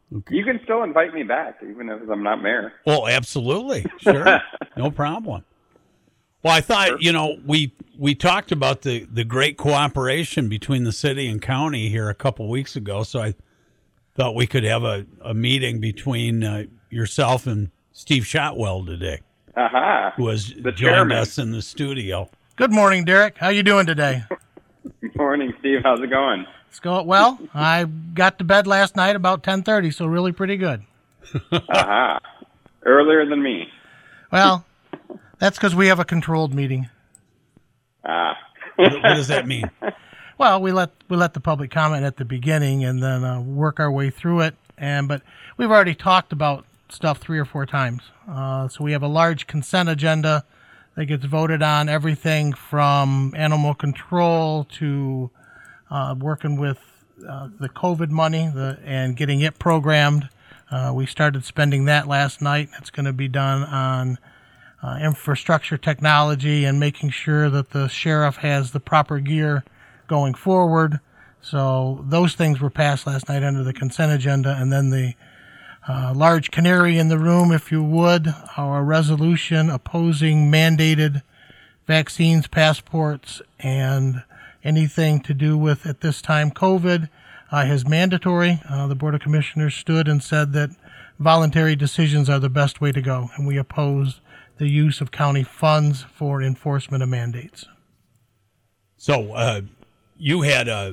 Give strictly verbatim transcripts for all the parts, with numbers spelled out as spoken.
Okay. You can still invite me back, even if I'm not mayor. Oh, absolutely. Sure. No problem. Well, I thought, sure. you know, we we talked about the, the great cooperation between the city and county here a couple weeks ago, so I thought we could have a, a meeting between uh, yourself and Steve Shotwell today, uh-huh. who has the joined chairman. us in the studio. Good morning, Derek. How you doing today? Good morning, Steve. How's it going? It's going well. I got to bed last night about ten thirty, so really pretty good. Aha. uh-huh. Earlier than me. Well, that's because we have a controlled meeting. Ah. what, what does that mean? Well, we let we let the public comment at the beginning and then uh, work our way through it. And but we've already talked about stuff three or four times. Uh, so we have a large consent agenda that gets voted on, everything from animal control to uh, working with uh, the COVID money the, and getting it programmed. Uh, we started spending that last night. It's going to be done on uh, infrastructure technology and making sure that the sheriff has the proper gear going forward. So those things were passed last night under the consent agenda. And then the uh, large canary in the room, if you would, our resolution opposing mandated vaccines, passports, and anything to do with, at this time, COVID uh, is mandatory. Uh, the Board of Commissioners stood and said that voluntary decisions are the best way to go, and we oppose the use of county funds for enforcement of mandates. So uh, you had a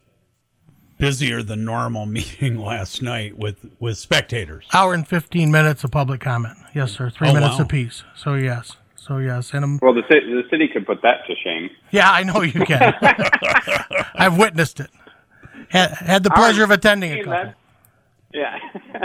busier than normal meeting last night with, with spectators. Hour and fifteen minutes of public comment. Yes, sir. Three oh, minutes wow. apiece. So, yes. So, yes. And I'm, well, the city, the city could put that to shame. Yeah, I know you can. I've witnessed it. Had, had the pleasure of attending a couple. Yeah.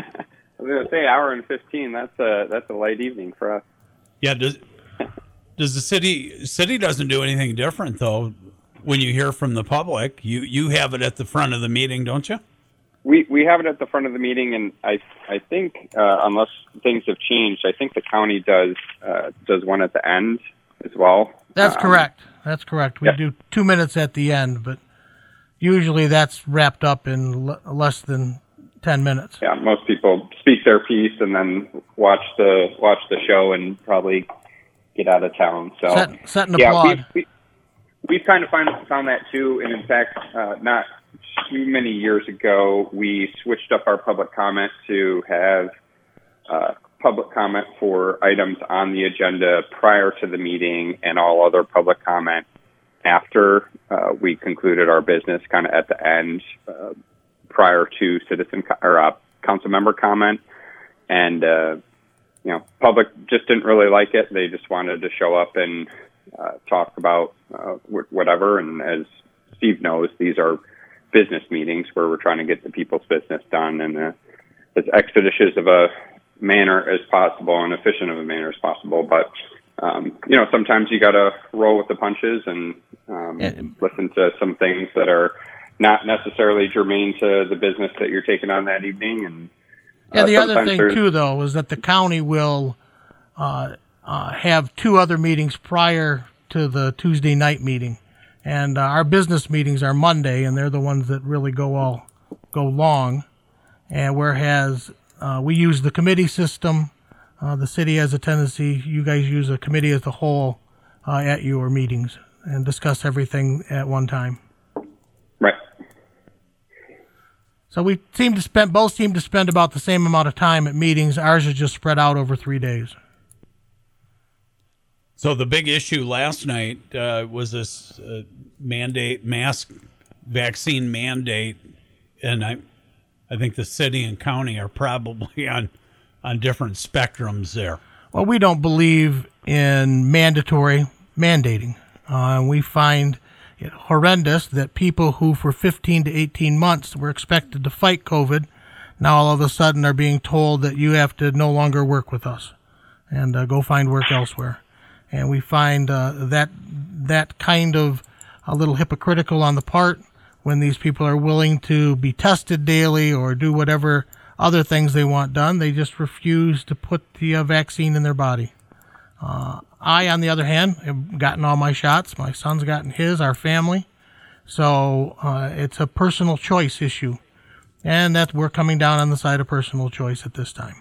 I was going to say hour and fifteen. That's a, that's a light evening for us. Yeah. Does, does the city, city doesn't do anything different, though. When you hear from the public, you, you have it at the front of the meeting, don't you? We we have it at the front of the meeting, and I I think uh, unless things have changed, I think the county does uh, does one at the end as well. That's um, correct. That's correct. We yeah. do two minutes at the end, but usually that's wrapped up in l- less than ten minutes. Yeah, most people speak their piece and then watch the watch the show and probably get out of town. So set, set and yeah, applaud. We, we, we've kind of find, found that too, and in fact, uh, not too many years ago, we switched up our public comment to have uh, public comment for items on the agenda prior to the meeting and all other public comment after uh, we concluded our business, kind of at the end, uh, prior to citizen co- or uh, council member comment. And, uh, you know, public just didn't really like it. They just wanted to show up and uh, talk about uh, whatever. And as Steve knows, these are business meetings where we're trying to get the people's business done in a, as expeditious of a manner as possible and efficient of a manner as possible. But, um, you know, sometimes you got to roll with the punches and um, yeah. listen to some things that are not necessarily germane to the business that you're taking on that evening. And yeah, uh, the other thing, there's... too, though, is that the county will uh, uh, have two other meetings prior to the Tuesday night meeting. And uh, our business meetings are Monday, and they're the ones that really go all go long. And whereas uh, we use the committee system, uh, the city has a tendency, you guys use a committee as a whole uh, at your meetings and discuss everything at one time. Right. So we seem to spend, both seem to spend about the same amount of time at meetings. Ours is just spread out over three days. So the big issue last night uh, was this uh, mandate, mask vaccine mandate, and I, I think the city and county are probably on, on different spectrums there. Well, we don't believe in mandatory mandating. Uh, we find it horrendous that people who for fifteen to eighteen months were expected to fight COVID now all of a sudden are being told that you have to no longer work with us and uh, go find work elsewhere. And we find uh, that that kind of a little hypocritical on the part when these people are willing to be tested daily or do whatever other things they want done. They just refuse to put the uh, vaccine in their body. Uh, I, on the other hand, have gotten all my shots. My son's gotten his, our family. So uh, it's a personal choice issue. and that we're coming down on the side of personal choice at this time.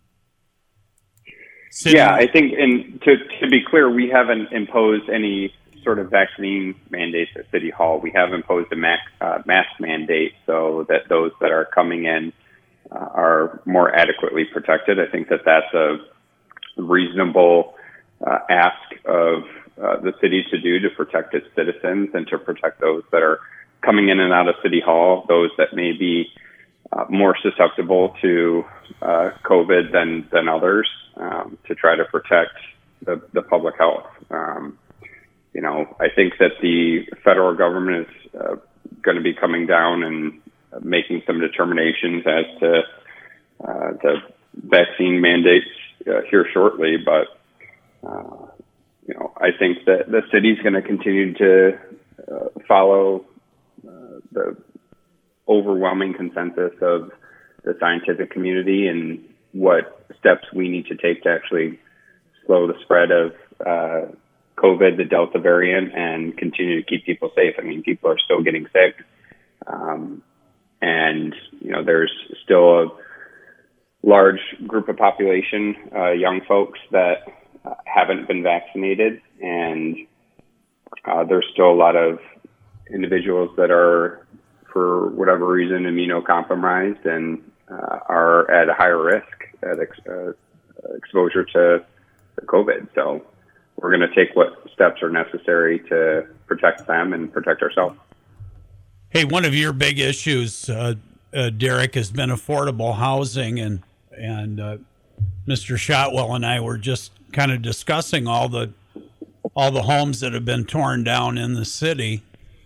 City. Yeah, I think, and to, to be clear, we haven't imposed any sort of vaccine mandates at City Hall. We have imposed a mask, uh, mask mandate so that those that are coming in uh, are more adequately protected. I think that that's a reasonable uh, ask of uh, the city to do to protect its citizens and to protect those that are coming in and out of City Hall, those that may be uh, more susceptible to uh, COVID than, than others, um, to try to protect the, the public health. Um, you know, I think that the federal government is uh, going to be coming down and making some determinations as to uh, the vaccine mandates uh, here shortly, but uh, you know, I think that the city's going to continue to uh, follow uh, the overwhelming consensus of the scientific community and what steps we need to take to actually slow the spread of uh, COVID, the Delta variant, and continue to keep people safe. I mean, people are still getting sick. Um, and, you know, there's still a large group of population, uh, young folks that uh, haven't been vaccinated. And uh, there's still a lot of individuals that are, for whatever reason, immunocompromised and uh, are at a higher risk at ex- uh, exposure to COVID. So we're going to take what steps are necessary to protect them and protect ourselves. Hey, one of your big issues, uh, uh, Derek, has been affordable housing, and and uh, Mister Shotwell and I were just kind of discussing all the all the homes that have been torn down in the city,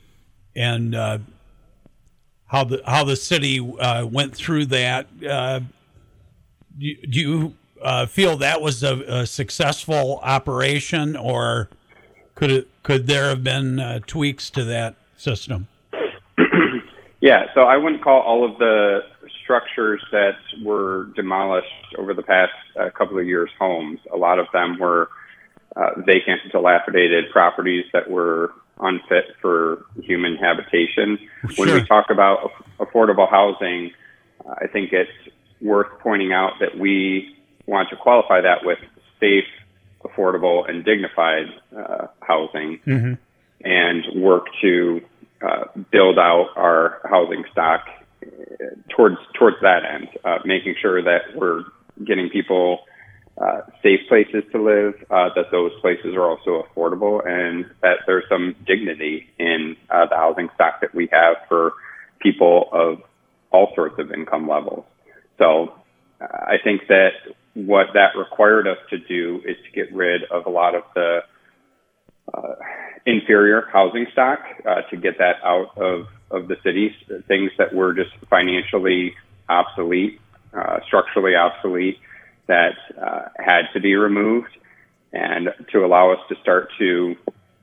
and uh, how the how the city uh, went through that. Uh, do, do you uh, feel that was a, a successful operation, or could it could there have been uh, tweaks to that system? Yeah, so I wouldn't call all of the structures that were demolished over the past uh, couple of years homes. A lot of them were uh, vacant, dilapidated properties that were unfit for human habitation. Sure. When we talk about affordable housing, uh, I think it's worth pointing out that we want to qualify that with safe, affordable, and dignified uh, housing, mm-hmm. and work to Uh, build out our housing stock towards towards that end, uh, making sure that we're getting people uh, safe places to live, uh, that those places are also affordable, and that there's some dignity in uh, the housing stock that we have for people of all sorts of income levels. So uh, I think that what that required us to do is to get rid of a lot of the Uh, inferior housing stock, uh, to get that out of, of the cities, things that were just financially obsolete, uh, structurally obsolete, that uh, had to be removed, and to allow us to start to,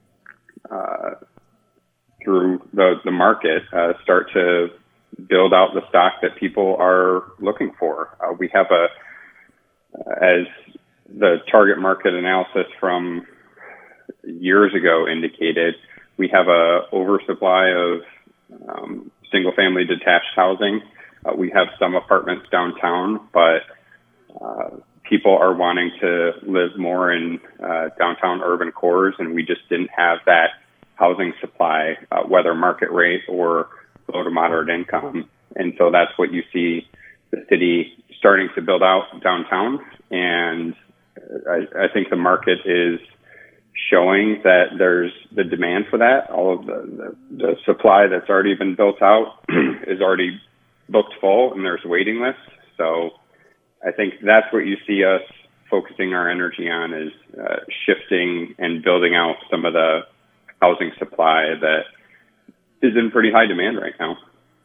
uh, through the, the market, uh, start to build out the stock that people are looking for. Uh, we have a, uh, as the target market analysis from years ago indicated, we have a oversupply of um, single-family detached housing. Uh, we have some apartments downtown, but uh, people are wanting to live more in uh, downtown urban cores, and we just didn't have that housing supply, uh, whether market rate or low to moderate income. And so that's what you see the city starting to build out downtown, and I, I think the market is showing that there's the demand for that. All of the, the, the supply that's already been built out is already booked full, and there's waiting lists. So I think that's what you see us focusing our energy on, is uh, shifting and building out some of the housing supply that is in pretty high demand right now.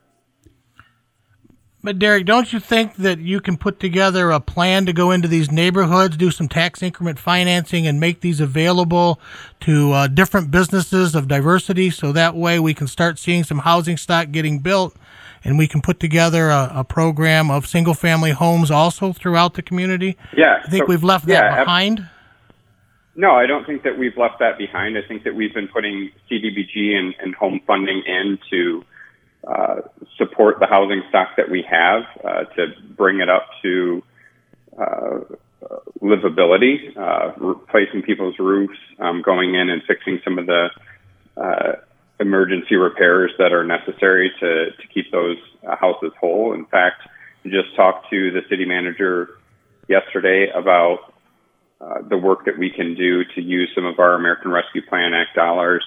But Derek, don't you think that you can put together a plan to go into these neighborhoods, do some tax increment financing, and make these available to uh, different businesses of diversity, so that way we can start seeing some housing stock getting built, and we can put together a, a program of single-family homes also throughout the community? Yeah. I think so, we've left yeah, that behind. Ab- no, I don't think that we've left that behind. I think that we've been putting C D B G and, and home funding in to uh, support the housing stock that we have, uh, to bring it up to uh, livability, uh, replacing people's roofs, um, going in and fixing some of the uh, emergency repairs that are necessary to, to keep those uh, houses whole. In fact, I just talked to the city manager yesterday about uh, the work that we can do to use some of our American Rescue Plan Act dollars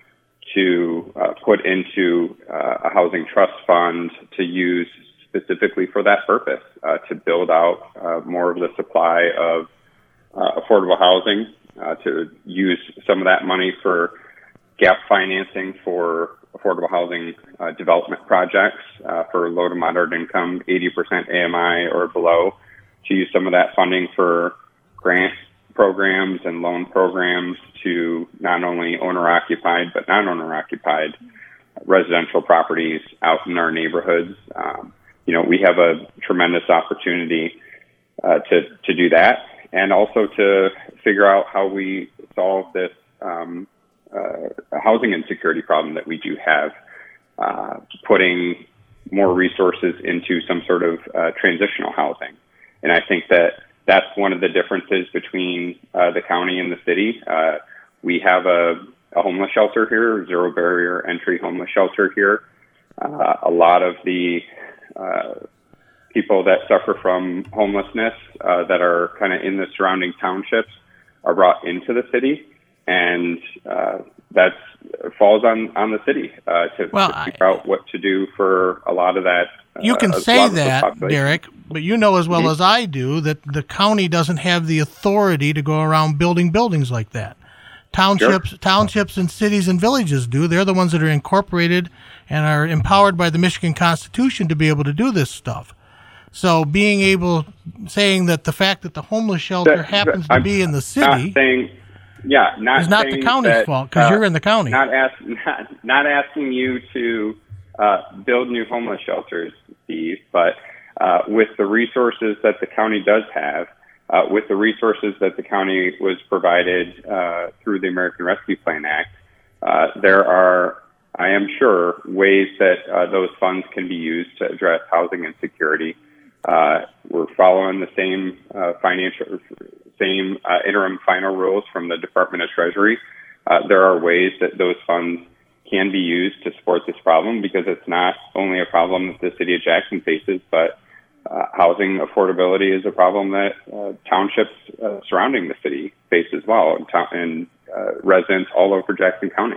to uh, put into uh, a housing trust fund to use specifically for that purpose, uh, to build out uh, more of the supply of uh, affordable housing, uh, to use some of that money for gap financing for affordable housing uh, development projects uh, for low to moderate income, eighty percent A M I or below, to use some of that funding for grant programs and loan programs to not only owner-occupied but non-owner-occupied residential properties out in our neighborhoods. Um, you know, we have a tremendous opportunity uh, to, to do that, and also to figure out how we solve this um, uh, housing insecurity problem that we do have, uh, putting more resources into some sort of uh, transitional housing. And I think that that's one of the differences between uh, the county and the city. Uh, we have a, a homeless shelter here, zero barrier entry homeless shelter here. Uh, a lot of the uh, people that suffer from homelessness uh, that are kind of in the surrounding townships are brought into the city, and uh, that falls on, on the city uh, to, well, to figure out what to do for a lot of that. You can uh, say that, Derek, but you know as well mm-hmm. as I do that the county doesn't have the authority to go around building buildings like that. Townships, sure. townships and cities and villages do. They're the ones that are incorporated and are empowered by the Michigan Constitution to be able to do this stuff. So being able, saying that the fact that the homeless shelter that, happens to I'm be in the city not saying, yeah, not is not the county's that, fault because uh, you're in the county. Not, ask, not, not asking you to uh, build new homeless shelters, Steve, but uh, with the resources that the county does have, uh, with the resources that the county was provided uh, through the American Rescue Plan Act, uh, there are, I am sure, ways that uh, those funds can be used to address housing insecurity. Uh, we're following the same uh, financial, same uh, interim final rules from the Department of Treasury. Uh, there are ways that those funds can be used to support this problem, because it's not only a problem that the city of Jackson faces, but uh, housing affordability is a problem that uh, townships uh, surrounding the city face as well, and, to- and uh, residents all over Jackson County.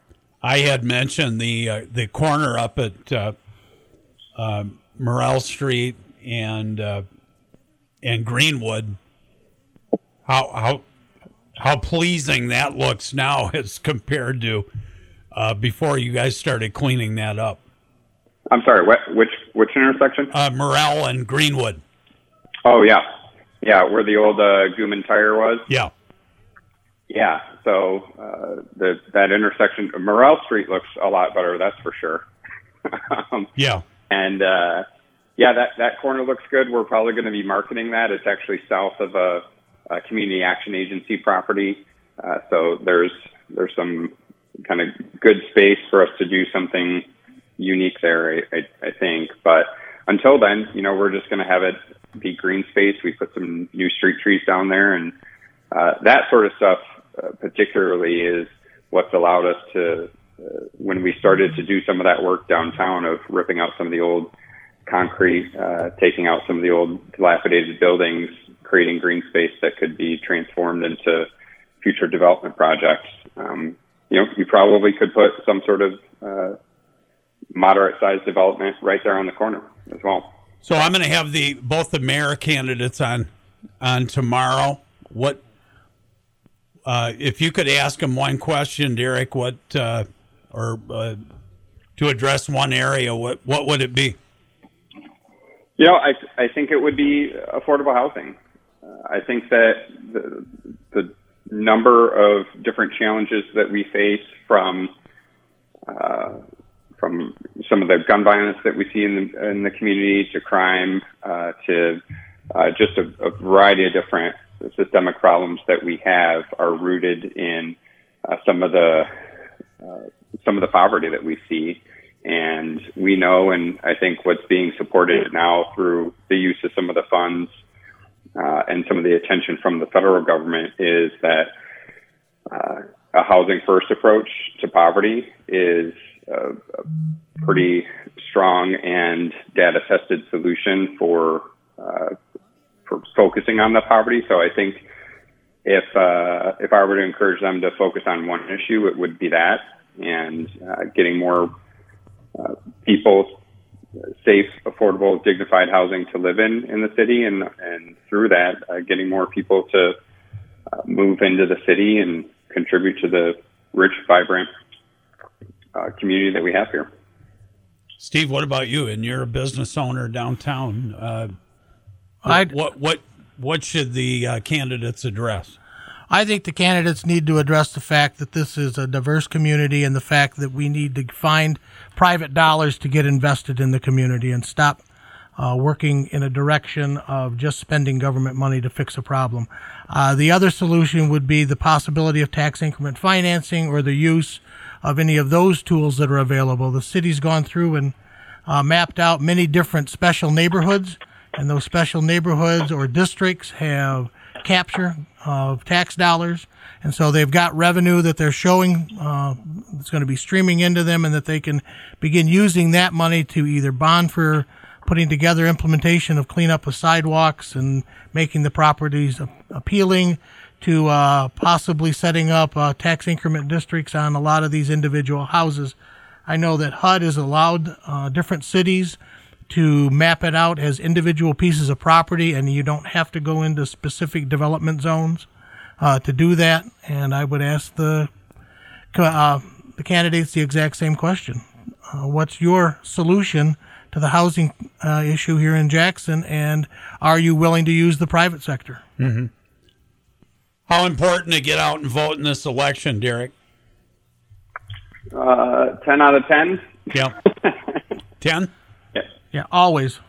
I had mentioned the uh, the corner up at uh, uh, Morrell Street and uh, and Greenwood. How how how pleasing that looks now as compared to uh, before you guys started cleaning that up. I'm sorry, what, which which intersection? Uh, Morrell and Greenwood. Oh yeah, yeah, where the old uh, Gooman Tire was. Yeah. Yeah, so uh, the, that intersection, Morrell Street looks a lot better, that's for sure. um, yeah. And, uh, yeah, that, that corner looks good. We're probably going to be marketing that. It's actually south of a, a community action agency property. Uh, so there's there's some kind of good space for us to do something unique there, I, I, I think. But until then, you know, we're just going to have it be green space. We put some new street trees down there, and uh, that sort of stuff uh, particularly is what's allowed us to, uh, when we started to do some of that work downtown of ripping out some of the old concrete, uh, taking out some of the old dilapidated buildings, creating green space that could be transformed into future development projects. Um, you know, you probably could put some sort of uh, moderate-sized development right there on the corner as well. So I'm going to have the both the mayor candidates on on tomorrow. What uh, if you could ask them one question, Derek? What uh, or uh, to address one area? What what would it be? You know, I I think it would be affordable housing. Uh, I think that the the number of different challenges that we face, from uh, from some of the gun violence that we see in the in the community, to crime, uh, to uh, just a, a variety of different systemic problems that we have, are rooted in uh, some of the uh, some of the poverty that we see. And we know, and I think what's being supported now through the use of some of the funds uh, and some of the attention from the federal government is that uh, a housing first approach to poverty is a, a pretty strong and data tested solution for uh, for focusing on the poverty. So I think if uh, if I were to encourage them to focus on one issue, it would be that, and uh, getting more uh, people safe, affordable, dignified housing to live in in the city, and and through that, uh, getting more people to uh, move into the city and contribute to the rich, vibrant uh, community that we have here. Steve, what about you? And you're a business owner downtown. Uh, I'd, what what what should the uh, candidates address? I think the candidates need to address the fact that this is a diverse community and the fact that we need to find private dollars to get invested in the community and stop uh, working in a direction of just spending government money to fix a problem. Uh, the other solution would be the possibility of tax increment financing or the use of any of those tools that are available. The city's gone through and uh, mapped out many different special neighborhoods, and those special neighborhoods or districts have capture of tax dollars, and so they've got revenue that they're showing uh, that's going to be streaming into them, and that they can begin using that money to either bond for putting together implementation of cleanup of sidewalks and making the properties appealing, to uh, possibly setting up uh, tax increment districts on a lot of these individual houses. I know that H U D has allowed uh, different cities to map it out as individual pieces of property, and you don't have to go into specific development zones uh, to do that. And I would ask the uh, the candidates the exact same question. Uh, what's your solution to the housing uh, issue here in Jackson, and are you willing to use the private sector? Mm-hmm. How important to get out and vote in this election, Derek? Uh, ten out of ten. Yeah. ten? Yeah. Yeah, always.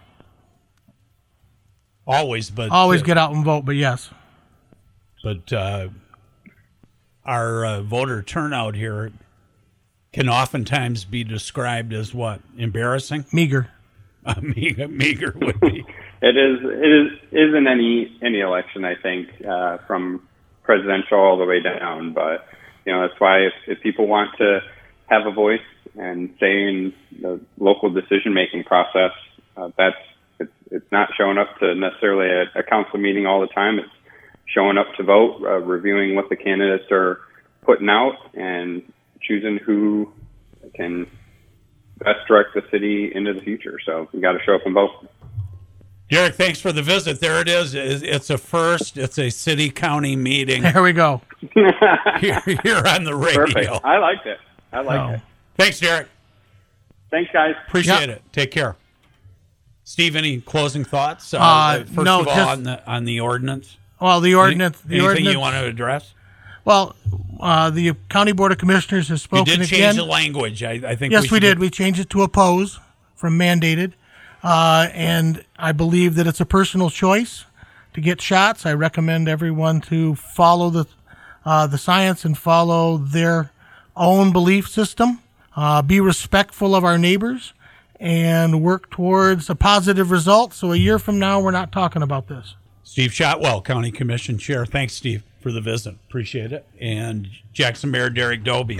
Always, but... Always uh, get out and vote, but yes. But uh, our uh, voter turnout here can oftentimes be described as what? Embarrassing? Meager. Uh, meager, meager would be. It is. It is. Isn't any any election, I think, uh, from presidential all the way down. But you know, that's why if, if people want to have a voice and say in the local decision making process, uh, that's it's it's not showing up to necessarily a, a council meeting all the time. It's showing up to vote, uh, reviewing what the candidates are putting out, and choosing who can best direct the city into the future. So we got to show up and vote. Derek, thanks for the visit. There it is. It's a first. It's a city-county meeting. There we go. here, here on the radio. Perfect. I liked it. I like Oh. it. Thanks, Derek. Thanks, guys. Appreciate Yep. it. Take care. Steve, any closing thoughts? Uh, Uh, first no, of all, just- on the on the ordinance. Well, the ordinance. Any, the anything ordinance. you want to address? Well, uh, the County Board of Commissioners has You spoken did change again. the language. I, I think. Yes, we, we should did. get- We changed it to oppose from mandated. Uh, and I believe that it's a personal choice to get shots. I recommend everyone to follow the uh, the science and follow their own belief system. Uh, be respectful of our neighbors and work towards a positive result. So a year from now, we're not talking about this. Steve Shotwell, County Commission Chair. Thanks, Steve, for the visit. Appreciate it. And Jackson Mayor Derek Dobie.